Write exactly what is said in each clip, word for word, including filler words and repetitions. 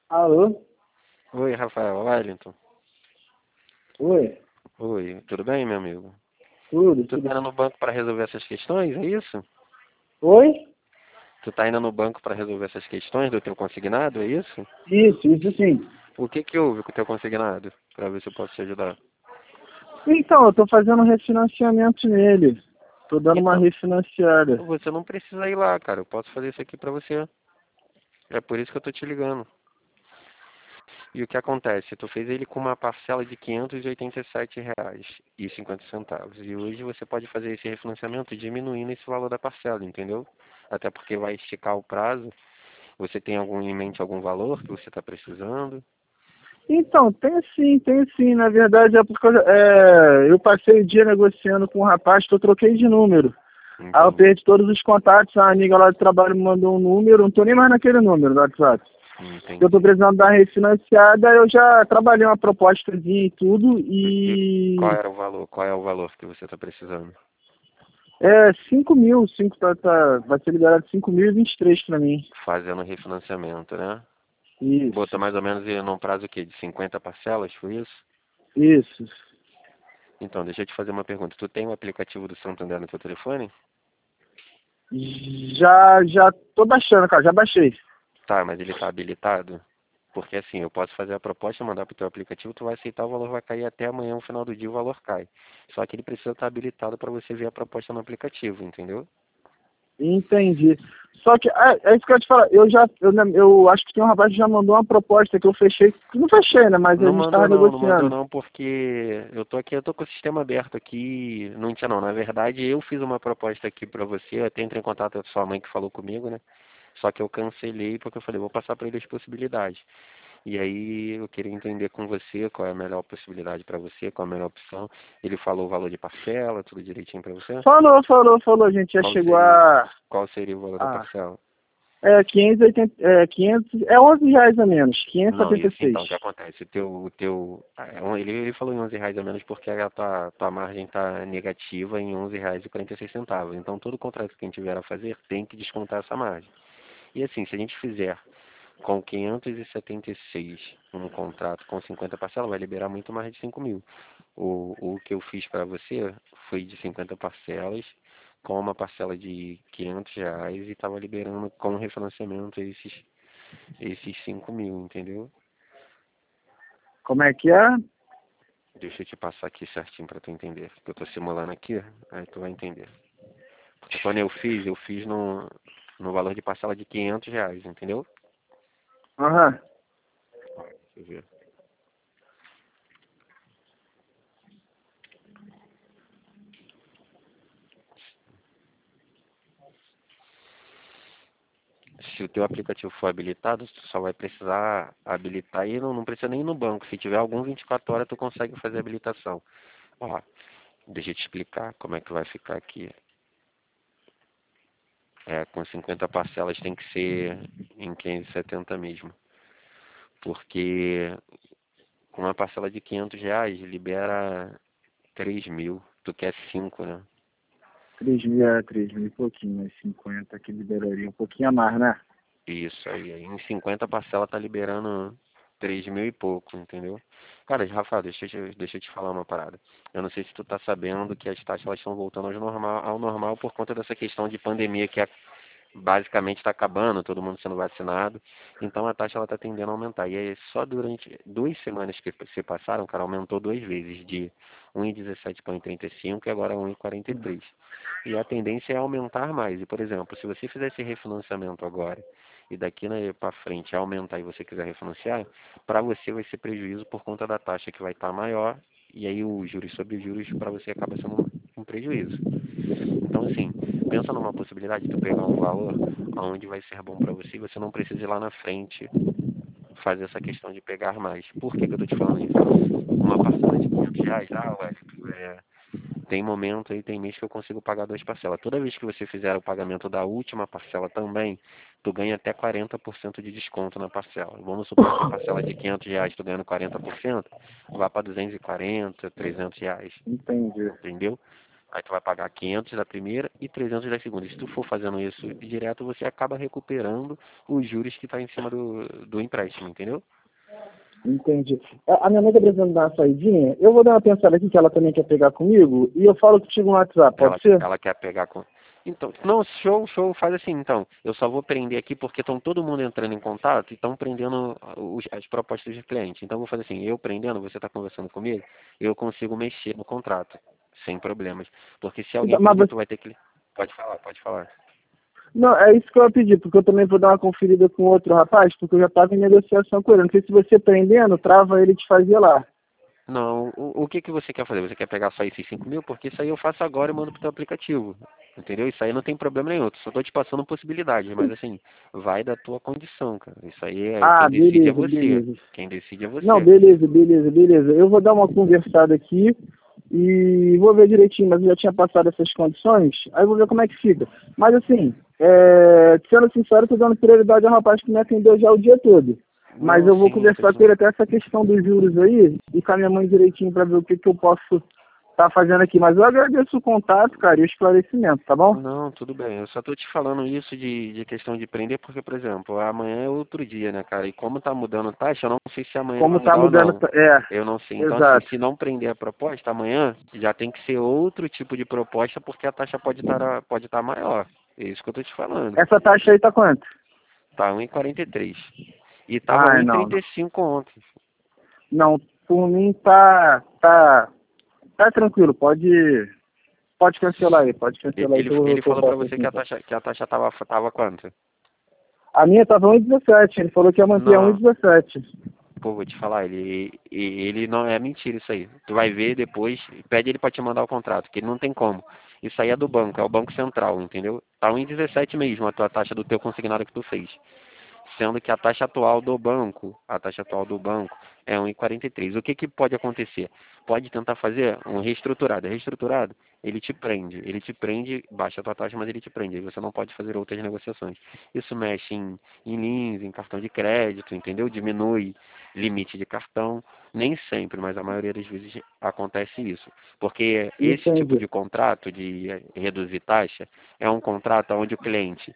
Alô? Oi, Rafael Wellington. Oi? Oi, tudo bem, meu amigo? Tudo, Tu tudo. tá indo no banco para resolver essas questões, é isso? Oi? Tu tá indo no banco para resolver essas questões do teu consignado, é isso? Isso, isso sim. O que que houve com o teu consignado? Para ver se eu posso te ajudar. Então, eu tô fazendo um refinanciamento nele. Tô dando uma Então, refinanciada. você não precisa ir lá, cara. Eu posso fazer isso aqui para você. É por isso que eu tô te ligando. E o que acontece? Tu fez ele com uma parcela de quinhentos e oitenta e sete reais e cinquenta centavos. E hoje você pode fazer esse refinanciamento diminuindo esse valor da parcela, entendeu? Até porque vai esticar o prazo. Você tem algum em mente algum valor que você está precisando? Então, tem sim, tem sim. Na verdade, é porque eu, é, eu passei o dia negociando com um rapaz que eu troquei de número. Aí eu Entendi. perdi todos os contatos, a amiga lá do trabalho me mandou um número, não tô nem mais naquele número do WhatsApp. Eu tô Entendi. precisando dar refinanciada, eu já trabalhei uma propostazinha e tudo, E qual e era o valor? Qual é o valor que você está precisando? é cinco mil, cinco, tá, tá, vai ser liberado cinco mil e vinte e três pra mim. Fazendo refinanciamento, né? Bota Isso, mais ou menos em- num prazo o quê? De cinquenta parcelas, foi isso? isso. Então, deixa eu te fazer uma pergunta. Tu tem o aplicativo do Santander no teu telefone? Já, já tô baixando, cara, já baixei. Tá, mas ele está habilitado? Porque assim, eu posso fazer a proposta, mandar pro teu aplicativo, tu vai aceitar, o valor vai cair até amanhã, no final do dia, o valor cai. Só que ele precisa estar habilitado para você ver a proposta no aplicativo, entendeu? Entendi. Só que, é, é isso que eu ia te falar, eu já, eu, lem- eu acho que tem um rapaz que já mandou uma proposta que eu fechei, que não fechei, né, mas a Não gente mandou tava não, não mandou negociando. não, porque eu tô aqui, eu tô com o sistema aberto aqui, não tinha não. Na verdade, eu fiz uma proposta aqui para você, eu até entrei em contato com a sua mãe que falou comigo, né? Só que eu cancelei porque eu falei, vou passar para ele as possibilidades. E aí eu queria entender com você qual é a melhor possibilidade para você, qual é a melhor opção. Ele falou o valor de parcela, tudo direitinho para você? Falou, falou, falou, a gente já Qual chegou seria, a, qual seria o valor da a parcela? é, quinhentos e oitenta, é, quinhentos, é onze reais a menos, quinhentos e Não, setenta e e assim, seis. então, o que acontece? O teu, o teu, ah, um, ele, ele falou em onze reais a menos porque a tua, tua margem está negativa em onze reais e quarenta e seis centavos. Então, todo contrato que a gente vier a fazer tem que descontar essa margem. E assim, se a gente fizer com quinhentos e setenta e seis um contrato com cinquenta parcelas, vai liberar muito mais de cinco mil. O, o que eu fiz para você foi de cinquenta parcelas, com uma parcela de quinhentos reais e estava liberando com refinanciamento esses, esses cinco mil, entendeu? Como é que é? Deixa eu te passar aqui certinho para tu entender. Porque eu tô simulando aqui, aí tu vai entender. Porque quando eu fiz, eu fiz no, no valor de parcela de quinhentos reais, entendeu? Aham. Deixa eu ver. Se o teu aplicativo for habilitado, tu só vai precisar habilitar e não, não precisa nem ir no banco. Se tiver algum vinte e quatro horas, tu consegue fazer a habilitação. Ó, deixa eu te explicar como é que vai ficar aqui. É, com cinquenta parcelas tem que ser em quinhentos e setenta mesmo. Porque com uma parcela de quinhentos reais libera três mil. Tu quer cinco, né? três mil, é, três mil e pouquinho, mas cinquenta que liberaria um pouquinho a mais, né? Isso aí. Aí em cinquenta parcela tá liberando três mil e pouco, entendeu? Cara, Rafa, deixa eu, te- deixa eu te falar uma parada. Eu não sei se tu tá sabendo que as taxas elas estão voltando ao normal, ao normal por conta dessa questão de pandemia que é basicamente está acabando, todo mundo sendo vacinado, então a taxa ela está tendendo a aumentar. E aí só durante duas semanas que se passaram, cara, aumentou duas vezes, de um vírgula dezessete para um vírgula trinta e cinco e agora um vírgula quarenta e três. E a tendência é aumentar mais. E, por exemplo, se você fizer esse refinanciamento agora e daqui né, para frente aumentar e você quiser refinanciar, para você vai ser prejuízo por conta da taxa que vai estar maior e aí os juros sobre juros para você acaba sendo um prejuízo. Então, assim, pensa numa possibilidade de tu pegar um valor aonde vai ser bom para você e você não precisa ir lá na frente fazer essa questão de pegar mais. Por que, que eu tô te falando isso? Uma parcela de quinhentos reais, ah, ué, é, tem momento aí, tem mês que eu consigo pagar duas parcelas. Toda vez que você fizer o pagamento da última parcela também, tu ganha até quarenta por cento de desconto na parcela. Vamos supor que a parcela de quinhentos reais tu ganhando quarenta por cento, vá para duzentos e quarenta, trezentos reais. Entendi. Entendeu? Aí tu vai pagar quinhentos da primeira e trezentos da segunda. Se tu for fazendo isso direto, você acaba recuperando os juros que tá em cima do, do empréstimo, entendeu? Entendi. A a minha mãe tá precisando dar uma saidinha. Eu vou dar uma pensada aqui que ela também quer pegar comigo e eu falo contigo no WhatsApp, pode Ela, ser? ela quer pegar com... Então, não, show, show, faz assim, então. Eu só vou prender aqui porque estão todo mundo entrando em contato e estão prendendo os, as propostas de cliente. Então, eu vou fazer assim, eu prendendo, você está conversando comigo, eu consigo mexer no contrato, sem problemas. Porque se alguém Então, mas pedir, você... tu vai ter que... Pode falar, pode falar. Não, é isso que eu ia pedir, porque eu também vou dar uma conferida com outro rapaz, porque eu já estava em negociação com ele. Não sei se você prendendo, trava ele de fazer lá. Não, o, o que que você quer fazer? Você quer pegar só esses cinco mil? Porque isso aí eu faço agora e mando pro teu aplicativo. Entendeu? Isso aí não tem problema nenhum. Eu só tô te passando possibilidades, mas assim, vai da tua condição, cara. Isso aí é Ah, quem decide é beleza, você. beleza. Quem decide é Não, você. beleza, beleza, beleza. Eu vou dar uma conversada aqui e vou ver direitinho, mas eu já tinha passado essas condições, aí eu vou ver como é que fica. Mas assim, é, sendo sincero, estou dando prioridade ao rapaz que me atendeu já o dia todo. Mas Não, eu vou sim, tô conversar com dizendo. ele até essa questão dos juros aí e com a minha mãe direitinho para ver o que, que eu posso estar fazendo aqui. Mas eu agradeço o contato, cara, e o esclarecimento, tá bom? Não, tudo bem. Eu só tô te falando isso de, de questão de prender, porque, por exemplo, amanhã é outro dia, né, cara? E como tá mudando taxa, eu não sei se amanhã Como vai tá mudar ou mudando. não. É, Eu não sei. Então, assim, exato. se não prender a proposta, amanhã já tem que ser outro tipo de proposta, porque a taxa pode estar pode estar maior. É isso que eu tô te falando. Essa taxa aí tá quanto? Tá um e quarenta e três. E tava um Ai, e não, trinta não. e cinco ontem. Não, por mim tá, tá, tá tranquilo, pode, pode cancelar aí, pode E- cancelar aí que Ele, eu vou ver o ele que eu falou pra posso você aqui que a então. taxa, que a taxa tava, tava quanto? A minha tava um e dezessete, ele falou que ia manter a um e Não. dezessete. Pô, vou te falar, ele, e- ele não é mentira isso aí. Tu vai ver depois, pede ele pra te mandar o contrato, que ele não tem como. Isso aí é do banco, é o Banco Central, entendeu? Tá um e dezessete mesmo a tua taxa do teu consignado que tu fez. Sendo que a taxa atual do banco, a taxa atual do banco é um e quarenta e três. O que que pode acontecer? Pode tentar fazer um reestruturado. É reestruturado, ele te prende. Ele te prende, baixa a tua taxa, mas ele te prende. Aí você não pode fazer outras negociações. Isso mexe em, em leasing, em cartão de crédito, entendeu? Diminui limite de cartão. Nem sempre, mas a maioria das vezes acontece isso. Porque esse tipo Entendi. de contrato de reduzir taxa é um contrato onde o cliente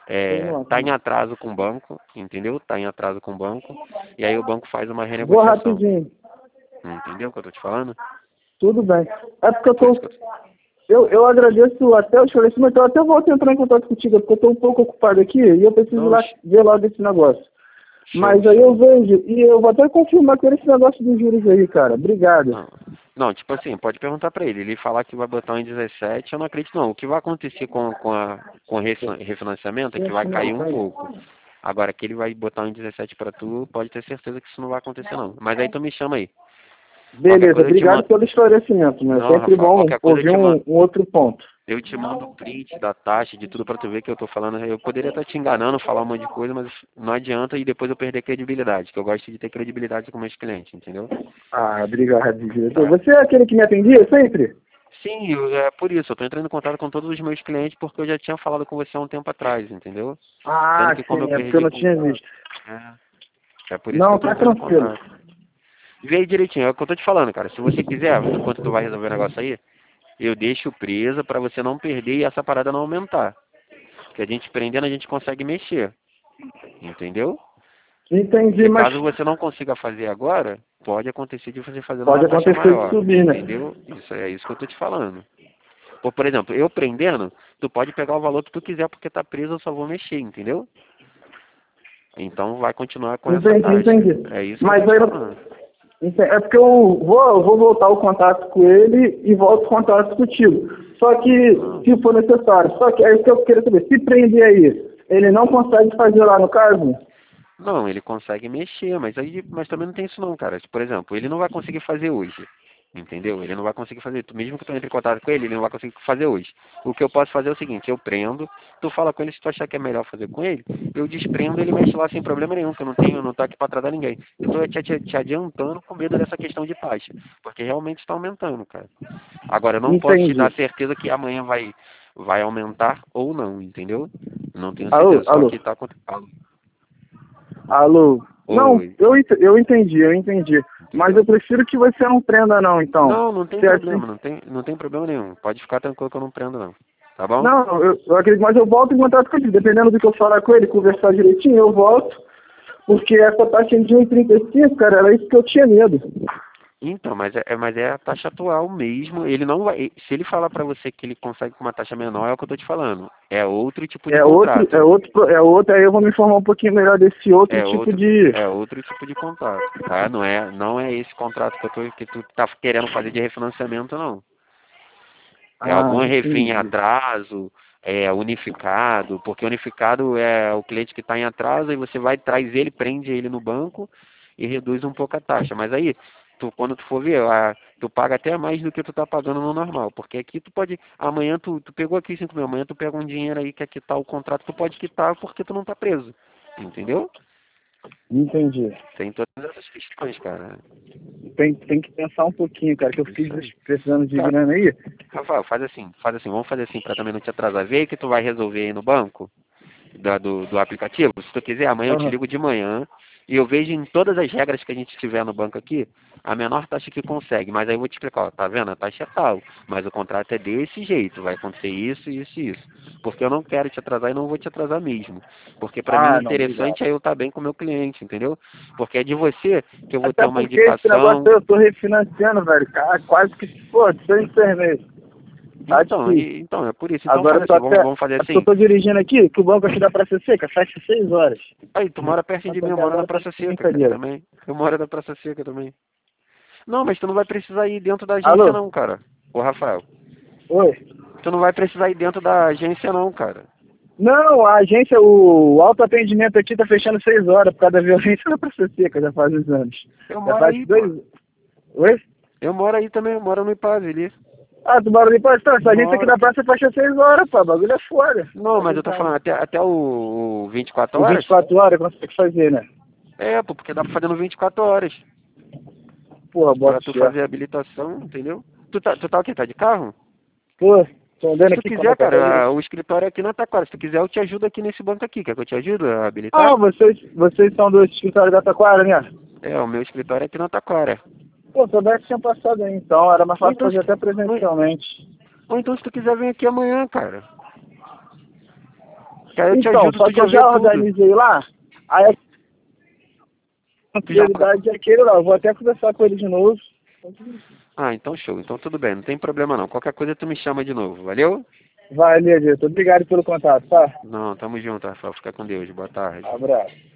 é, tá em atraso com o banco, entendeu? Tá em atraso com o banco, e aí o banco faz uma Vou renegociação. rapidinho, Entendeu o que eu tô te falando? tudo bem. É porque eu Por isso tô, que eu... eu, eu agradeço até o esclarecimento, eu até vou entrar em contato contigo, porque eu tô um pouco ocupado aqui e eu preciso ir Não, lá ver logo esse negócio. show, Mas aí eu show. vejo, e eu vou até confirmar com ele esse negócio dos juros aí, cara. Obrigado. Não, não, tipo assim, pode perguntar pra ele. Ele falar que vai botar um em dezessete, eu não acredito não. O que vai acontecer com, com, a, com o refin- refinanciamento é que vai cair um pouco. Agora, que ele vai botar um em dezessete pra tu, pode ter certeza que isso não vai acontecer não. Mas aí tu me chama aí. Qualquer Beleza, coisa eu te obrigado mando... pelo esclarecimento, né? Não, Sempre Rafael, bom qualquer coisa eu ouvir te um, mando. um outro ponto. Eu te mando o print da taxa, de tudo pra tu ver que eu tô falando. Eu poderia estar te enganando, falar um monte de coisa, mas não adianta e depois eu perder credibilidade, que eu gosto de ter credibilidade com meus clientes, entendeu? Ah, obrigado, diretor. Tá. Você é aquele que me atendia sempre? Sim, eu- é por isso, eu tô entrando em contato com todos os meus clientes porque eu já tinha falado com você há um tempo atrás, entendeu? Sendo Ah, que como eu sim, é porque eu perdi não com... tinha visto. É, é por isso que Não, eu tô tá entrando em tranquilo. contato. Vê aí direitinho, é o que eu tô te falando, cara. Se você quiser, enquanto tu vai resolver o negócio aí, eu deixo presa pra você não perder e essa parada não aumentar. Que a gente prendendo, a gente consegue mexer. Entendeu? Entendi, Se mas caso você não consiga fazer agora, pode acontecer de você fazer numa pode taxa acontecer de maior. subir, né? Entendeu? Isso é isso que eu tô te falando. Por, por exemplo, eu prendendo, tu pode pegar o valor que tu quiser porque tá preso, eu só vou mexer, entendeu? Então vai continuar com essa Entendi, taxa. entendi. É isso que eu tô Mas te aí, falando. ente- é porque eu vou, eu vou voltar o contato com ele e volto o contato contigo. Só que, Não. se for necessário, só que é isso que eu queria saber. Se prender aí, ele não consegue fazer lá no caso? Não, ele consegue mexer, mas aí, mas também não tem isso não, cara. Por exemplo, ele não vai conseguir fazer hoje. Entendeu? Ele não vai conseguir fazer. Tu- Mesmo que tu entre em contato com ele, ele não vai conseguir fazer hoje. O que eu posso fazer é o seguinte, eu prendo, tu fala com ele se tu achar que é melhor fazer com ele, eu desprendo, ele mexe lá sem problema nenhum, que eu não tenho, eu não tô aqui pra tratar ninguém. Eu tô te, te, te adiantando com medo dessa questão de taxa, porque realmente está aumentando, cara. Agora, eu não posso te dar Entendi. certeza que amanhã vai, vai aumentar ou não, entendeu? Não tenho Alô, certeza, só alô, que tá acontecendo. alô. Não, Oi, eu, ent- eu entendi, eu entendi. Mas eu prefiro que você não prenda não, então. Não, não tem Se é problema, assim- não tem, não tem problema nenhum. Pode ficar tranquilo que eu não prendo não. Tá bom? Não, eu, eu acredito, mas eu volto em contato com ele. Dependendo do que eu falar com ele, conversar direitinho, eu volto. Porque essa taxa de um e trinta e cinco, cara, era isso que eu tinha medo. Então, mas é, é- mas é a taxa atual mesmo. Ele não vai. Se ele falar pra você que ele consegue com uma taxa menor, é o que eu tô te falando. É outro tipo de É outro, contrato. é outro, pro- é outro, aí eu vou me informar um pouquinho melhor desse outro É tipo outro, de... é outro tipo de contrato, tá? Não é, não é esse contrato que eu tô, que tu tá querendo fazer de refinanciamento, não. É Ah, algum refém em entendi. atraso, é unificado, porque unificado é o cliente que está em atraso e você vai, traz ele, prende ele no banco e reduz um pouco a taxa. Mas aí, tu, quando tu for ver, a, tu paga até mais do que tu tá pagando no normal, porque aqui tu pode, amanhã tu, tu pegou aqui cinco mil, amanhã tu pega um dinheiro aí que é quitar o contrato, tu pode quitar porque tu não tá preso, entendeu? Entendi. Tem todas essas questões, cara. Tem, tem que pensar um pouquinho, cara, que eu fiz Isso aí. precisando de Cara, grana aí. Rafael, faz assim, faz assim, vamos fazer assim para também não te atrasar. Vê aí que tu vai resolver aí no banco da- do, do aplicativo. Se tu quiser, amanhã eu te Aham. ligo de manhã e eu vejo em todas as regras que a gente tiver no banco aqui a menor taxa que consegue. Mas aí eu vou te explicar, ó, tá vendo? A taxa é tal, mas o contrato é desse jeito, vai acontecer isso, isso e isso. Porque eu não quero te atrasar e não vou te atrasar mesmo. Porque para mim o Ah, não, obrigado. interessante é eu estar bem com o meu cliente, entendeu? Porque é de você que eu vou ter Até uma porque esse negócio indicação. eu tô refinanciando, velho. Cara, quase que, pô, seis seis meses. Tá Então, difícil. e- então, é por isso. Então Agora faz eu tô assim, vamos, até. vamos fazer Eu assim. tô dirigindo aqui, que o banco aqui da Praça Seca fecha seis horas. Aí, tu mora perto de Mas mim, eu até moro na agora tá Praça de Seca, cara, brincadeira. também. Eu moro na Praça Seca também. Não, mas tu não vai precisar ir dentro da agência Alô? não, cara. Ô, Rafael, Oi? tu não vai precisar ir dentro da agência não, cara. Não, a agência, o autoatendimento aqui tá fechando seis horas por causa da violência na Praça Seca, já faz uns anos. Eu Já moro faz aí, pô. dois. Oi? Eu moro aí também, eu moro no Ipave ali. Ah, tu mora ali pra essa agência aqui Moro. da praça fecha seis horas, pô. O bagulho é foda. Não, Tá mas eu tô brincando. falando até, até o, o vinte e quatro O vinte horas? e quatro horas consegue fazer, né? É, pô, porque dá pra fazer no vinte e quatro horas. Porra, Pra bota tu fé. fazer a habilitação, entendeu? Tu tá, tu tá o quê? Tá de carro? Pô, tô andando Se tu aqui como é quiser, que é? cara, a- o escritório é aqui na Taquara. Se tu quiser, eu te ajudo aqui nesse banco aqui. Quer que eu te ajude a Ah, habilitar? vocês, vocês são do escritório da Taquara, né? É, o meu escritório é aqui na Taquara. Pô, soubesse tinha passado aí, então. Era mais Ou fácil então, fazer se tu, até ou, presencialmente. ou então se tu quiser vir aqui amanhã, cara. Que aí eu te Então, ajudo, só tu que já eu vê já tudo. organizei lá. Aí a Tu já... prioridade é aquele lá. Eu vou até conversar com ele de novo. Ah, então show. Então tudo bem, não tem problema não. Qualquer coisa tu me chama de novo, valeu? Valeu, Vitor. Obrigado pelo contato, tá? Não, tamo junto, Rafael. Fica com Deus. Boa tarde. Abraço.